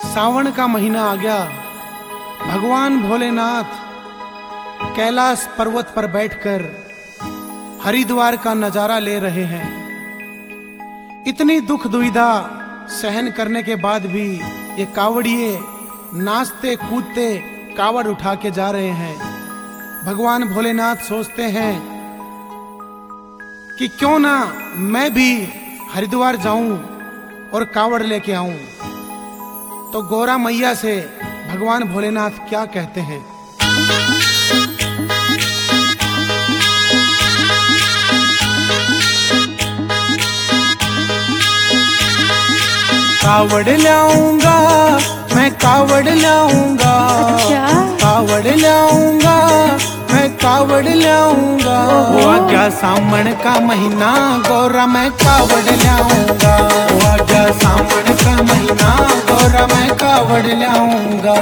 सावन का महीना आ गया। भगवान भोलेनाथ कैलाश पर्वत पर बैठकर हरिद्वार का नजारा ले रहे हैं। इतनी दुख दुविधा सहन करने के बाद भी ये कावड़िए नाचते कूदते कावड़ उठा के जा रहे हैं। भगवान भोलेनाथ सोचते हैं कि क्यों ना मैं भी हरिद्वार जाऊं और कावड़ लेके आऊं। तो गौरा मैया से भगवान भोलेनाथ क्या कहते हैं? कावड़ लाऊंगा मैं कावड़ लाऊंगा। अच्छा? कावड़ लाऊंगा मैं कावड़ लाऊंगा। वो आ गया सावन का महीना गौरा मैं कावड़ लाऊंगा। वो आ गया सावन का महीना गौरा मैं कावड़ लाऊंगा।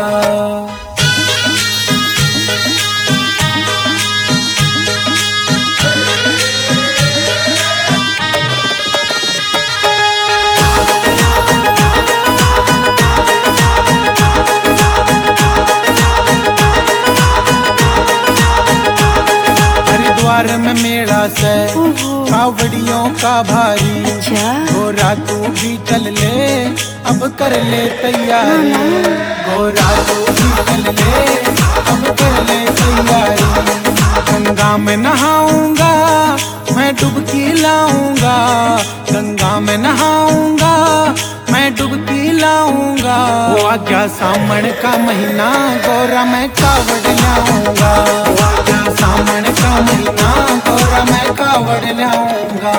हरिद्वार में मेला से कावड़ियों का भारी। अच्छा? गोरा तू भी चल ले अब कर ले तैयारी। गोरा तू भी चल ले अब कर ले तैयारी। गंगा में नहाऊंगा मैं डुबकी लाऊंगा। गंगा में नहाऊंगा मैं डुबकी लाऊंगा। वो आ गया सावन का महीना गौरा मैं कावड़ लाऊंगा। वो आ गया सावन का महीना गौरा मैं कावड़ लाऊंगा।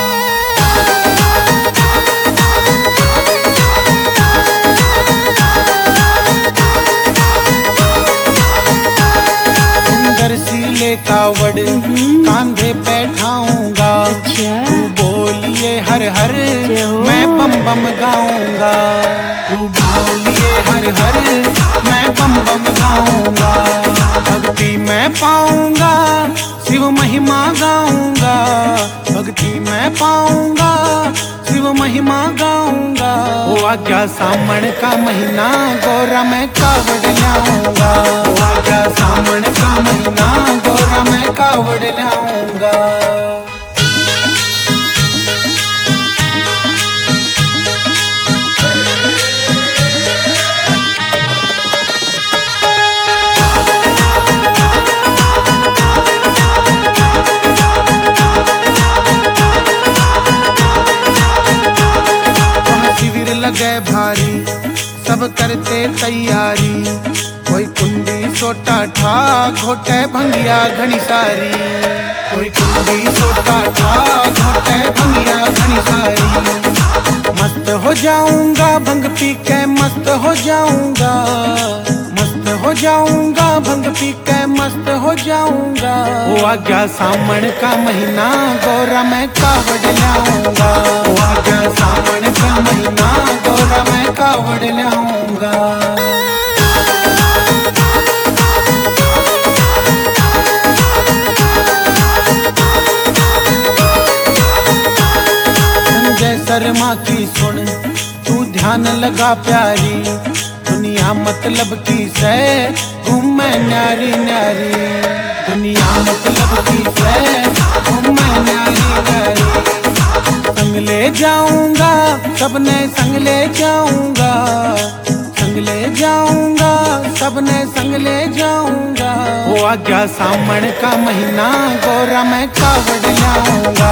सुंदर सीले कावड़ कांधे पे ठाऊंगा। अच्छा? तू बोलिए हर हर हो। मैं बम बम गाऊंगा। तू बोलिए हर हर मैं बम बम गाऊंगा। भक्ति मैं पाऊंगा शिव महिमा गाऊंगा। भक्ति मैं पाऊंगा शिव महिमा गाऊंगा। वो आ गया सावन का महीना गौरा मैं कावड़ लाऊंगा। वो आ गया सावन का महीना गौरा मैं कावड़ लाऊंगा। शिविर लगे भारी सब करते तैयारी। कोई कुंडी सोटा ठा घोटे भंगिया घनी सारी। कोई कुंडी सोटा ठा घोटे भंगिया घनी सारी। मस्त हो जाऊंगा भंग पी के मस्त हो जाऊंगा। मस्त हो जाऊंगा भंग पी के मस्त हो जाऊंगा। वो आ गया सावन का महीना गौरा मैं कावड़ लाऊंगा। वो आ गया सावन का महीना गौरा मैं कावड़ लाऊंगा। संजय शर्मा की सुन तू ध्यान लगा प्यारी। दुनिया मतलब की से घूमे न्यारी न्यारी। दुनिया मतलब की से घूमे न्यारी न्यारी। संग ले जाऊंगा सबने संग ले जाऊंगा। संग ले जाऊंगा सबने संग ले जाऊंगा। वो आ गया सावन का महीना गौरा मैं कावड़ लाऊंगा।